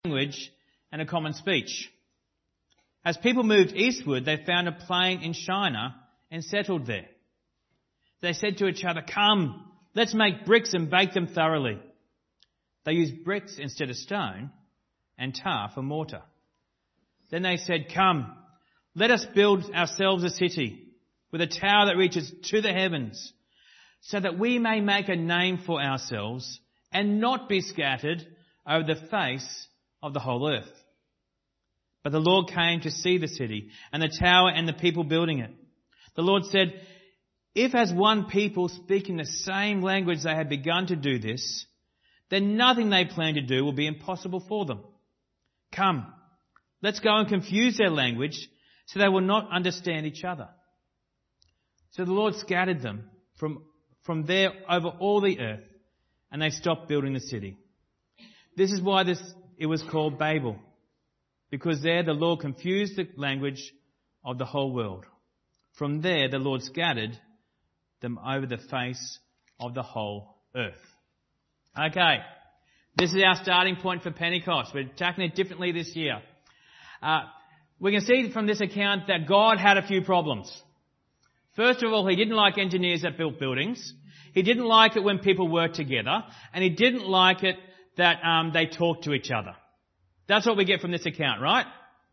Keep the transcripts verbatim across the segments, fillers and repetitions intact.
language and a common speech. As people moved eastward, they found a plain in Shinar and settled there. They said to each other, "Come, let's make bricks and bake them thoroughly." They used bricks instead of stone and tar for mortar. Then they said, "Come, let us build ourselves a city with a tower that reaches to the heavens, so that we may make a name for ourselves and not be scattered over the face of the whole earth." But the Lord came to see the city and the tower and the people building it. The Lord said, "If as one people speaking the same language they have begun to do this, then nothing they plan to do will be impossible for them. Come, let's go and confuse their language so they will not understand each other." So the Lord scattered them from, from there over all the earth, and they stopped building the city. This is why this it was called Babel, because there the Lord confused the language of the whole world. From there the Lord scattered them over the face of the whole earth. Okay, this is our starting point for Pentecost. We're tackling it differently this year. Uh, we can see from this account that God had a few problems. First of all, he didn't like engineers that built buildings. He didn't like it when people worked together. And he didn't like it that um, they talked to each other. That's what we get from this account, right?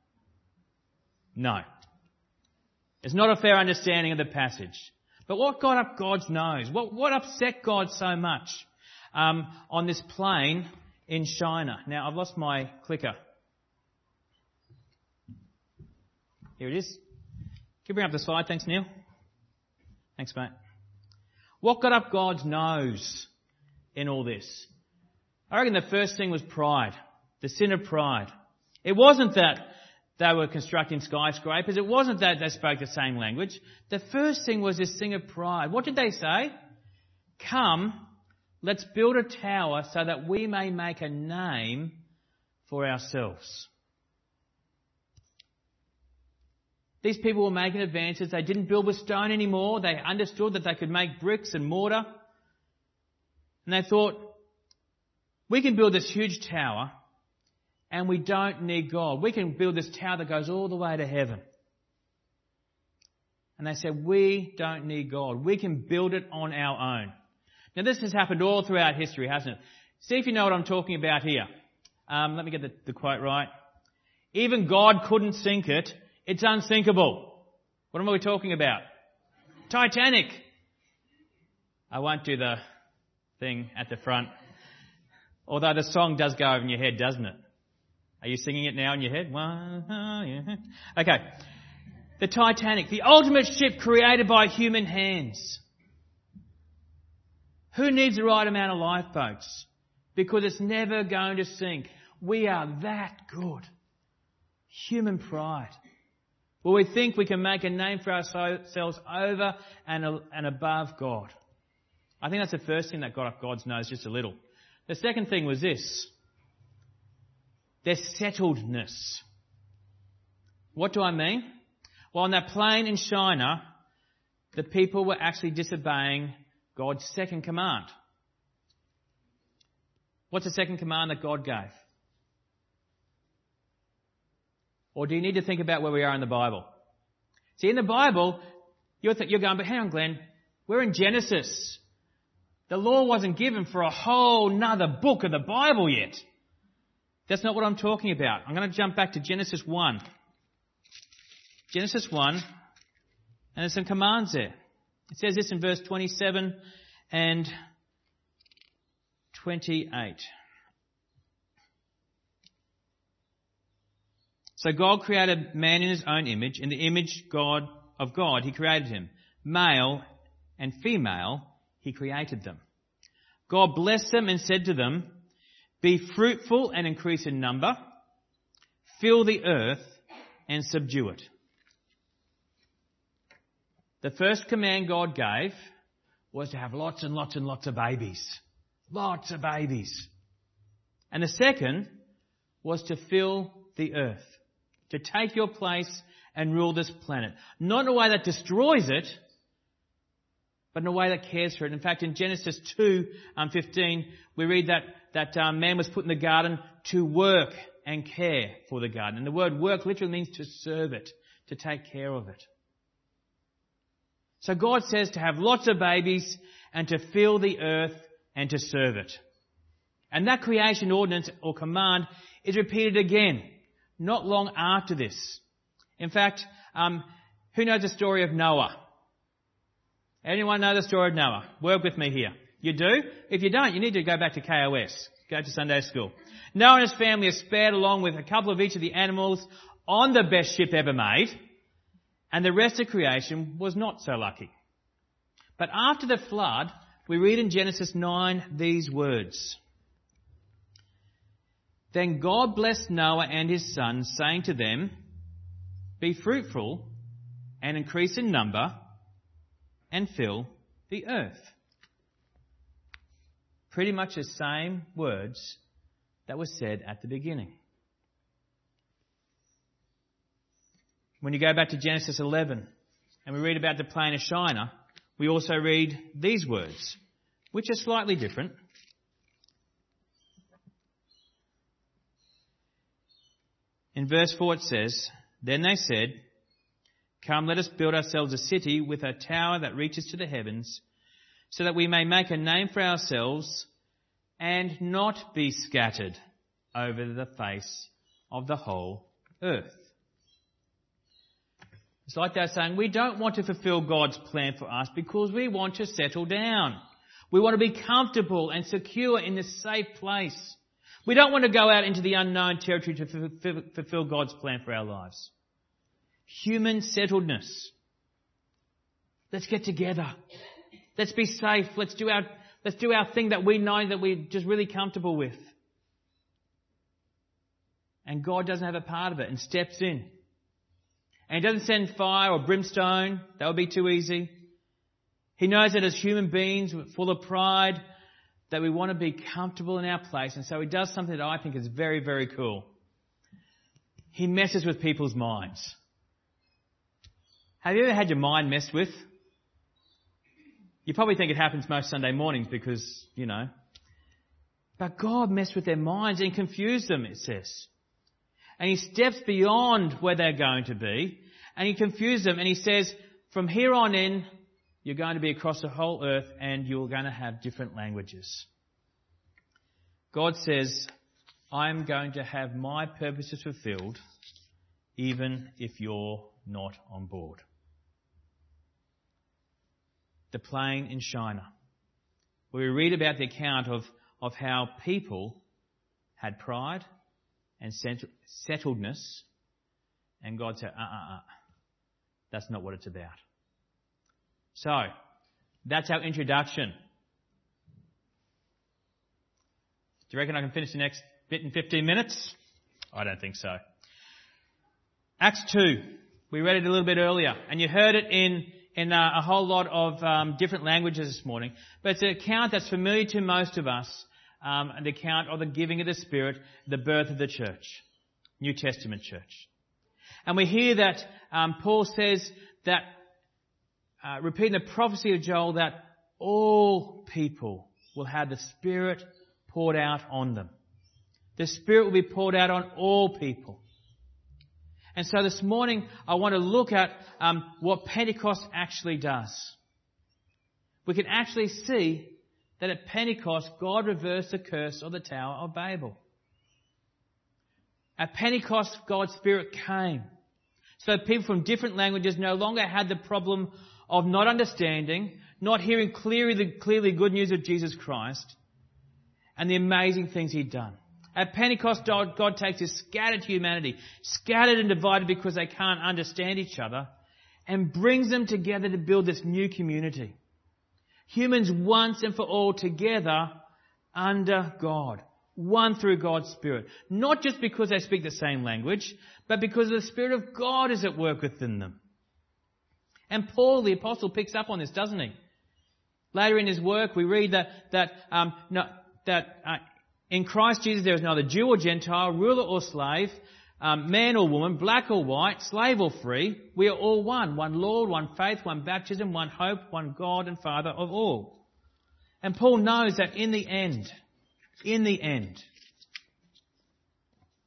No. It's not a fair understanding of the passage. But what got up God's nose? What, what upset God so much um, on this plain in Shinar? Now, I've lost my clicker. Here it is. Can you bring up the slide? Thanks, Neil. Thanks, mate. What got up God's nose in all this? I reckon the first thing was pride. The sin of pride. It wasn't that they were constructing skyscrapers. It wasn't that they spoke the same language. The first thing was this thing of pride. What did they say? "Come, let's build a tower so that we may make a name for ourselves." These people were making advances. They didn't build with stone anymore. They understood that they could make bricks and mortar. And they thought, we can build this huge tower and we don't need God. We can build this tower that goes all the way to heaven. And they said, we don't need God. We can build it on our own. Now this has happened all throughout history, hasn't it? See if you know what I'm talking about here. Um, let me get the, the quote right. Even God couldn't sink it. It's unsinkable. What am I talking about? Titanic. I won't do the thing at the front. Although the song does go over in your head, doesn't it? Are you singing it now in your head? Okay. The Titanic, the ultimate ship created by human hands. Who needs the right amount of lifeboats? Because it's never going to sink. We are that good. Human pride. Well, we think we can make a name for ourselves over and, and above God. I think that's the first thing that got up God's nose just a little. The second thing was this. Their settledness. What do I mean? Well, on that plain in Shinar, the people were actually disobeying God's second command. What's the second command that God gave? Or do you need to think about where we are in the Bible? See, in the Bible, you're, th- you're going, but hang on, Glenn, we're in Genesis. The law wasn't given for a whole nother book of the Bible yet. That's not what I'm talking about. I'm going to jump back to Genesis one. Genesis one, and there's some commands there. It says this in verse twenty-seven and twenty-eight. So God created man in his own image. In the image God of God, he created him. Male and female, he created them. God blessed them and said to them, "Be fruitful and increase in number. Fill the earth and subdue it." The first command God gave was to have lots and lots and lots of babies. Lots of babies. And the second was to fill the earth. To take your place and rule this planet. Not in a way that destroys it, but in a way that cares for it. In fact, in Genesis two fifteen, we read that, that um, man was put in the garden to work and care for the garden. And the word work literally means to serve it, to take care of it. So God says to have lots of babies and to fill the earth and to serve it. And that creation ordinance or command is repeated again, not long after this. In fact, um, who knows the story of Noah? Anyone know the story of Noah? Work with me here. You do? If you don't, you need to go back to K O S. Go to Sunday school. Noah and his family are spared along with a couple of each of the animals on the best ship ever made. And the rest of creation was not so lucky. But after the flood, we read in Genesis nine these words. Then God blessed Noah and his sons, saying to them, be fruitful and increase in number and fill the earth. Pretty much the same words that were said at the beginning. When you go back to Genesis eleven and we read about the plain of Shinar, we also read these words, which are slightly different. In verse four it says, then they said, come, let us build ourselves a city with a tower that reaches to the heavens, so that we may make a name for ourselves and not be scattered over the face of the whole earth. It's like they're saying, we don't want to fulfill God's plan for us because we want to settle down. We want to be comfortable and secure in this safe place. We don't want to go out into the unknown territory to fulfill God's plan for our lives. Human settledness. Let's get together. Let's be safe. Let's do our, let's do our thing that we know that we're just really comfortable with. And God doesn't have a part of it and steps in. And He doesn't send fire or brimstone. That would be too easy. He knows that as human beings, we're full of pride, that we want to be comfortable in our place. And so He does something that I think is very, very cool. He messes with people's minds. Have you ever had your mind messed with? You probably think it happens most Sunday mornings because, you know. But God messed with their minds and confused them, it says. And He steps beyond where they're going to be. And He confuses them. And He says, from here on in, you're going to be across the whole earth and you're going to have different languages. God says, I'm going to have my purposes fulfilled even if you're not on board. The plain in Shinar, where we read about the account of, of how people had pride and settledness, and God said, uh, uh, uh, that's not what it's about. So, that's our introduction. Do you reckon I can finish the next bit in fifteen minutes? I don't think so. Acts two. We read it a little bit earlier, and you heard it in, in uh, a whole lot of um, different languages this morning. But it's an account that's familiar to most of us, um, the account of the giving of the Spirit, the birth of the church, New Testament church. And we hear that um, Paul says that, uh, repeating the prophecy of Joel, that all people will have the Spirit poured out on them. The Spirit will be poured out on all people. And so this morning I want to look at um, what Pentecost actually does. We can actually see that at Pentecost God reversed the curse of the Tower of Babel. At Pentecost God's Spirit came. So people from different languages no longer had the problem of not understanding, not hearing clearly the clearly good news of Jesus Christ and the amazing things He'd done. At Pentecost, God, God takes His scattered humanity, scattered and divided because they can't understand each other, and brings them together to build this new community. Humans once and for all together under God. One through God's Spirit. Not just because they speak the same language, but because the Spirit of God is at work within them. And Paul, the Apostle, picks up on this, doesn't he? Later in his work, we read that that um, no, that uh, in Christ Jesus there is neither Jew or Gentile, ruler or slave, um, man or woman, black or white, slave or free. We are all one. One Lord, one faith, one baptism, one hope, one God and Father of all. And Paul knows that in the end, in the end,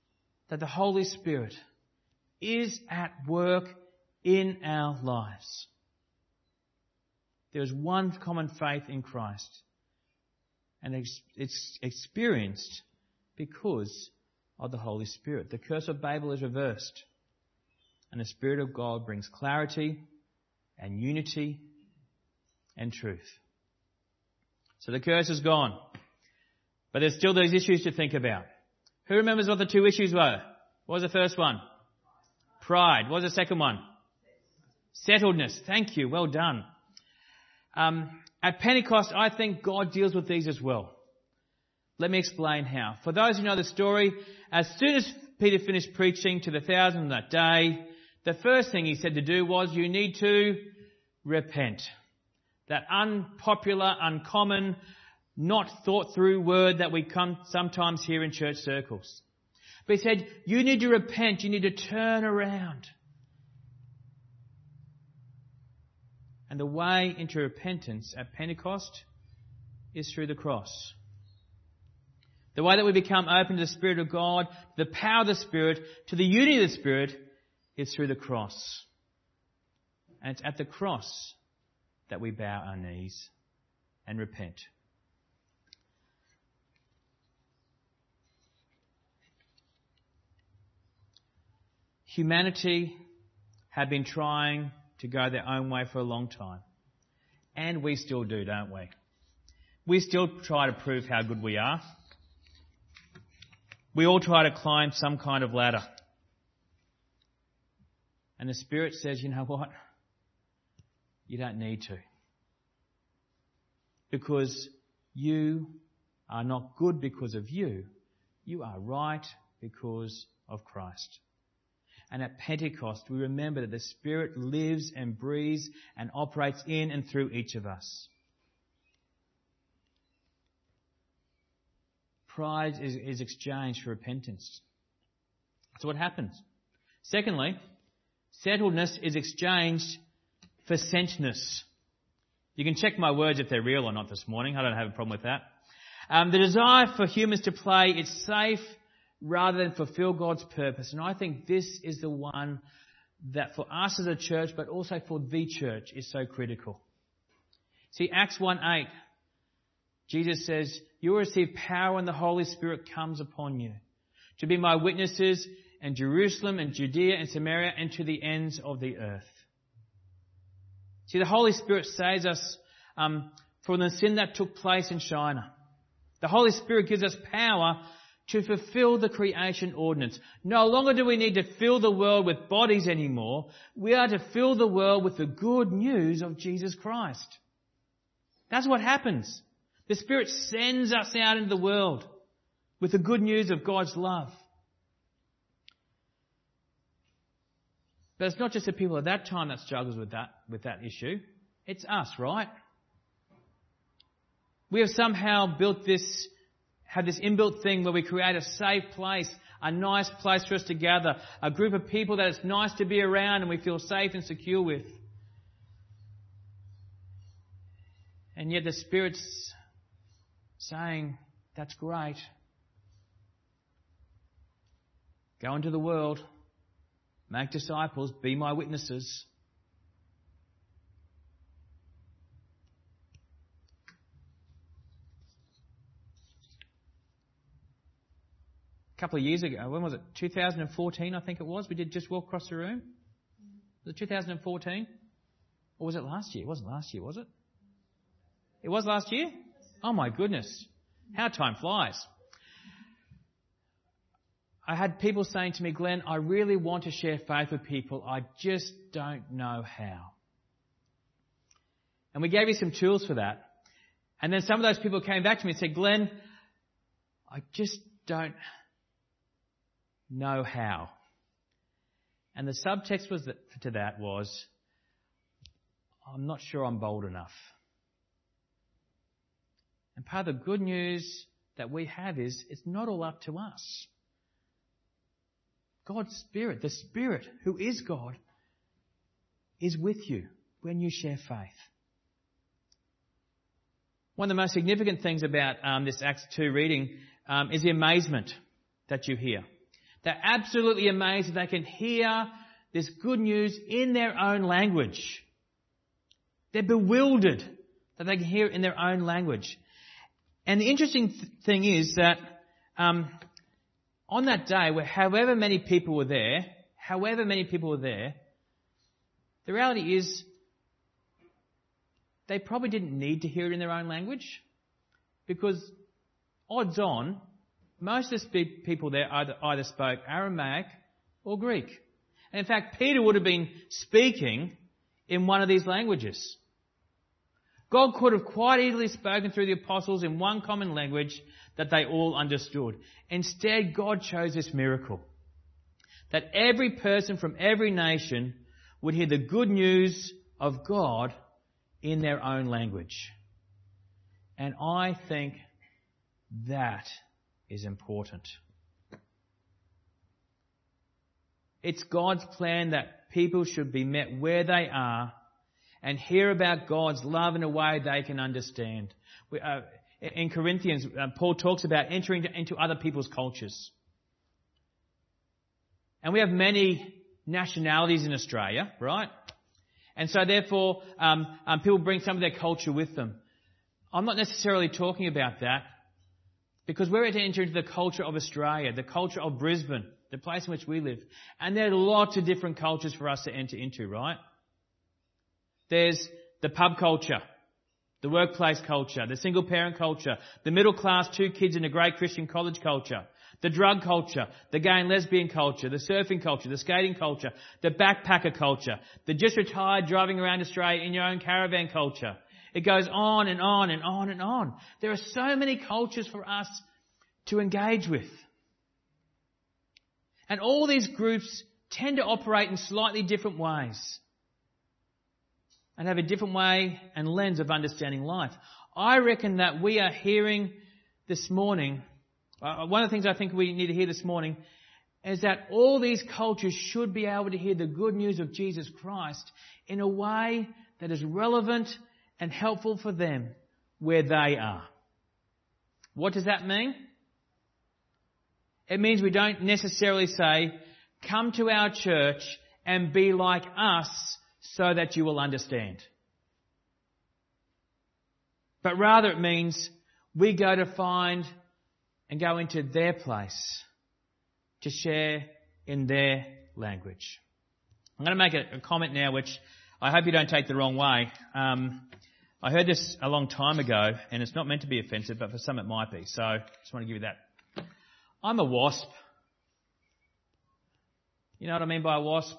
that the Holy Spirit is at work in our lives. There is one common faith in Christ, and it's experienced because of the Holy Spirit. The curse of Babel is reversed, and the Spirit of God brings clarity and unity and truth. So the curse is gone, but there's still those issues to think about. Who remembers what the two issues were? What was the first one? Pride. What was the second one? Settledness. Thank you. Well done. Um, at Pentecost, I think God deals with these as well. Let me explain how. For those who know the story, as soon as Peter finished preaching to the thousand that day, the first thing he said to do was, you need to repent. That unpopular, uncommon, not thought through word that we come sometimes hear in church circles. But he said, you need to repent, you need to turn around. And the way into repentance at Pentecost is through the cross. The way that we become open to the Spirit of God, the power of the Spirit, to the unity of the Spirit, is through the cross. And it's at the cross that we bow our knees and repent. Humanity have been trying to go their own way for a long time. And we still do, don't we? We still try to prove how good we are. We all try to climb some kind of ladder. And the Spirit says, you know what? You don't need to. Because you are not good because of you. You are right because of Christ. And at Pentecost, we remember that the Spirit lives and breathes and operates in and through each of us. Pride is, is exchanged for repentance. That's what happens. Secondly, settledness is exchanged for sentness. You can check my words if they're real or not this morning. I don't have a problem with that. Um, the desire for humans to play it safe rather than fulfill God's purpose. And I think this is the one that for us as a church, but also for the church, is so critical. See, Acts one eight, Jesus says, you will receive power when the Holy Spirit comes upon you to be my witnesses in Jerusalem and Judea and Samaria and to the ends of the earth. See, the Holy Spirit saves us um, from the sin that took place in Shinar. The Holy Spirit gives us power to fulfill the creation ordinance. No longer do we need to fill the world with bodies anymore. We are to fill the world with the good news of Jesus Christ. That's what happens. The Spirit sends us out into the world with the good news of God's love. But it's not just the people at that time that struggles with that, with that issue. It's us, right? We have somehow built this, have this inbuilt thing where we create a safe place, a nice place for us to gather, a group of people that it's nice to be around and we feel safe and secure with. And yet the Spirit's saying, that's great. Go into the world. Make disciples. Be my witnesses. A couple of years ago, when was it? two thousand fourteen, I think it was. We did Just Walk Across the Room. Was it two thousand fourteen? Or was it last year? It wasn't last year, was it? It was last year? Oh my goodness. How time flies. I had people saying to me, Glenn, I really want to share faith with people. I just don't know how. And we gave you some tools for that. And then some of those people came back to me and said, Glenn, I just don't know how. And the subtext was that, to that was, I'm not sure I'm bold enough. And part of the good news that we have is it's not all up to us. God's Spirit, the Spirit who is God, is with you when you share faith. One of the most significant things about um, this Acts two reading um, is the amazement that you hear. They're absolutely amazed that they can hear this good news in their own language. They're bewildered that they can hear it in their own language. And the interesting th- thing is that um, on that day, where however many people were there, however many people were there, the reality is they probably didn't need to hear it in their own language, because odds on, most of the people there either, either spoke Aramaic or Greek. And in fact, Peter would have been speaking in one of these languages. God could have quite easily spoken through the apostles in one common language that they all understood. Instead, God chose this miracle, that every person from every nation would hear the good news of God in their own language. And I think that is important. It's God's plan that people should be met where they are and hear about God's love in a way they can understand. We, uh, in Corinthians, uh, Paul talks about entering into other people's cultures. And we have many nationalities in Australia, right? And so therefore, um, um, people bring some of their culture with them. I'm not necessarily talking about that, because we're to enter into the culture of Australia, the culture of Brisbane, the place in which we live. And there are lots of different cultures for us to enter into, right? There's the pub culture, the workplace culture, the single parent culture, the middle class two kids in a great Christian college culture, the drug culture, the gay and lesbian culture, the surfing culture, the skating culture, the backpacker culture, the just retired driving around Australia in your own caravan culture. It goes on and on and on and on. There are so many cultures for us to engage with. And all these groups tend to operate in slightly different ways and have a different way and lens of understanding life. I reckon that we are hearing this morning, uh, one of the things I think we need to hear this morning is that all these cultures should be able to hear the good news of Jesus Christ in a way that is relevant and helpful for them where they are. What does that mean? It means we don't necessarily say, come to our church and be like us so that you will understand. But rather it means we go to find and go into their place to share in their language. I'm going to make a, a comment now which I hope you don't take the wrong way. Um, I heard this a long time ago, and it's not meant to be offensive, but for some it might be. So I just want to give you that. I'm a WASP. You know what I mean by a WASP?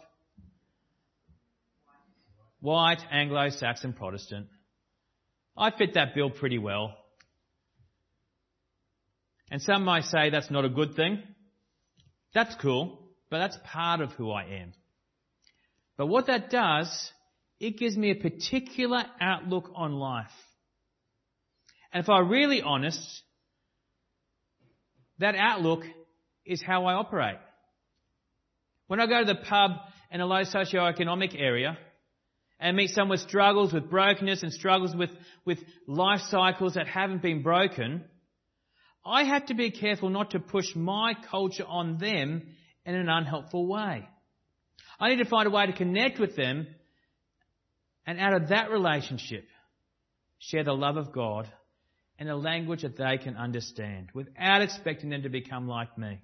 White, Anglo-Saxon, Protestant. I fit that bill pretty well. And some might say that's not a good thing. That's cool, but that's part of who I am. But what that does, it gives me a particular outlook on life. And if I'm really honest, that outlook is how I operate. When I go to the pub in a low socioeconomic area and meet someone with struggles with brokenness and struggles with, with life cycles that haven't been broken, I have to be careful not to push my culture on them in an unhelpful way. I need to find a way to connect with them and out of that relationship share the love of God in a language that they can understand without expecting them to become like me.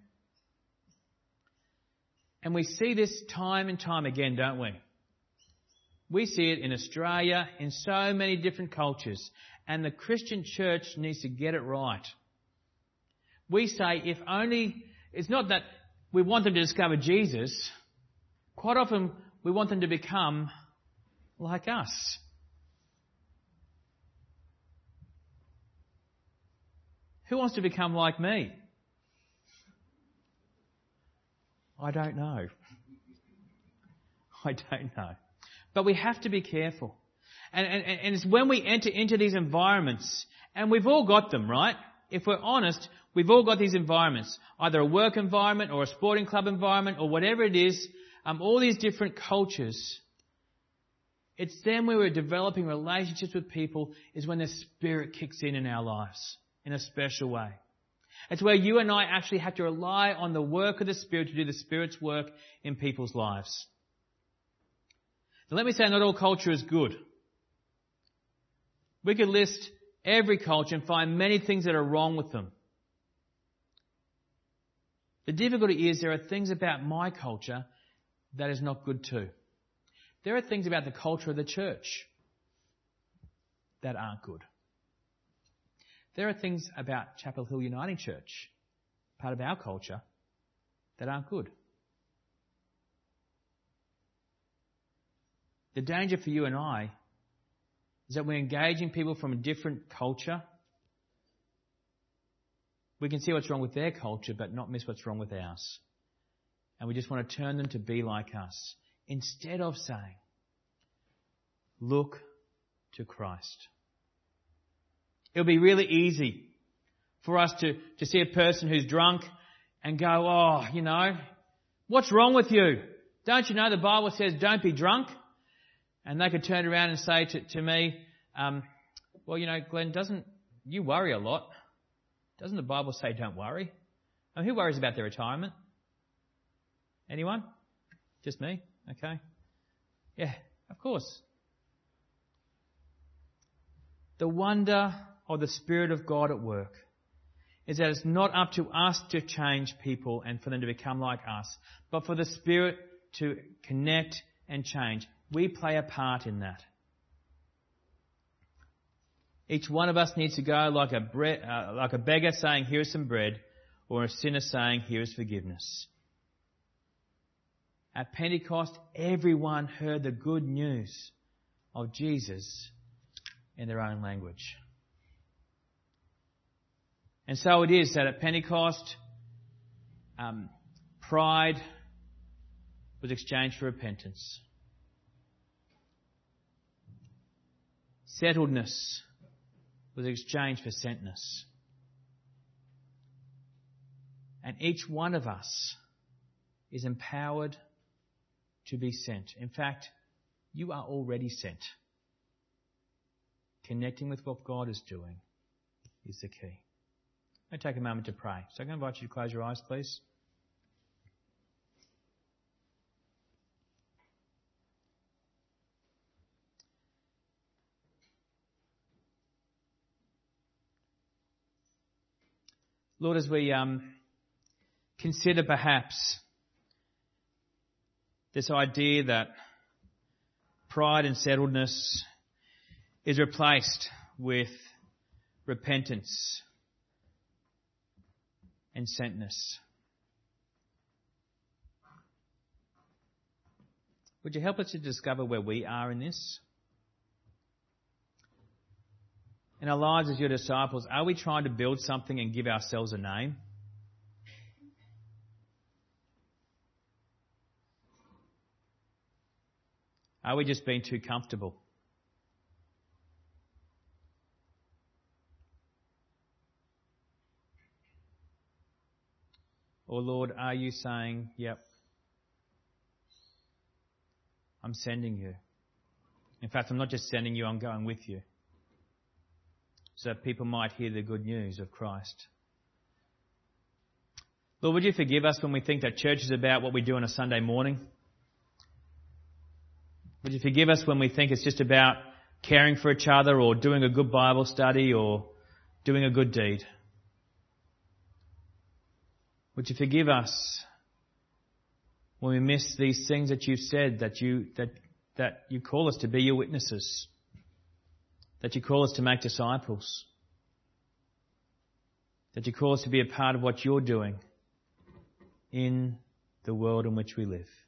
And we see this time and time again, don't we? We see it in Australia, in so many different cultures, and the Christian church needs to get it right. We say if only, it's not that we want them to discover Jesus. Quite often we want them to become like us. Who wants to become like me? I don't know. I don't know. But we have to be careful. And, and, and it's when we enter into these environments, and we've all got them, right? If we're honest, we've all got these environments, either a work environment or a sporting club environment or whatever it is, um, all these different cultures. It's then when we're developing relationships with people is when the Spirit kicks in in our lives in a special way. It's where you and I actually have to rely on the work of the Spirit to do the Spirit's work in people's lives. Now let me say, not all culture is good. We could list every culture and find many things that are wrong with them. The difficulty is there are things about my culture that is not good too. There are things about the culture of the church that aren't good. There are things about Chapel Hill Uniting Church, part of our culture, that aren't good. The danger for you and I is that we're engaging people from a different culture. We can see what's wrong with their culture, but not miss what's wrong with ours. And we just want to turn them to be like us, instead of saying, look to Christ. It'll be really easy for us to, to see a person who's drunk and go, oh, you know, what's wrong with you? Don't you know the Bible says don't be drunk? And they could turn around and say to, to me, um, well, you know, Glenn, doesn't you worry a lot? Doesn't the Bible say don't worry? I mean, who worries about their retirement? Anyone? Just me? Okay. Yeah, of course. The wonder of the Spirit of God at work is that it's not up to us to change people and for them to become like us, but for the Spirit to connect and change. We play a part in that. Each one of us needs to go like a bread, uh, like a beggar saying, here is some bread, or a sinner saying, here is forgiveness. At Pentecost, everyone heard the good news of Jesus in their own language. And so it is that at Pentecost, um, pride was exchanged for repentance. Settledness was exchanged for sentness. And each one of us is empowered to be sent. In fact, you are already sent. Connecting with what God is doing is the key. I'm going to take a moment to pray. So I'm going to invite you to close your eyes, please. Lord, as we um, consider perhaps this idea that pride and settledness is replaced with repentance and sentness. Would you help us to discover where we are in this? In our lives as your disciples, are we trying to build something and give ourselves a name? Are we just being too comfortable? Or Lord, are you saying, yep, I'm sending you. In fact, I'm not just sending you, I'm going with you. So that people might hear the good news of Christ. Lord, would you forgive us when we think that church is about what we do on a Sunday morning? Would you forgive us when we think it's just about caring for each other or doing a good Bible study or doing a good deed? Would you forgive us when we miss these things that you've said, that you that that you call us to be your witnesses, that you call us to make disciples, that you call us to be a part of what you're doing in the world in which we live?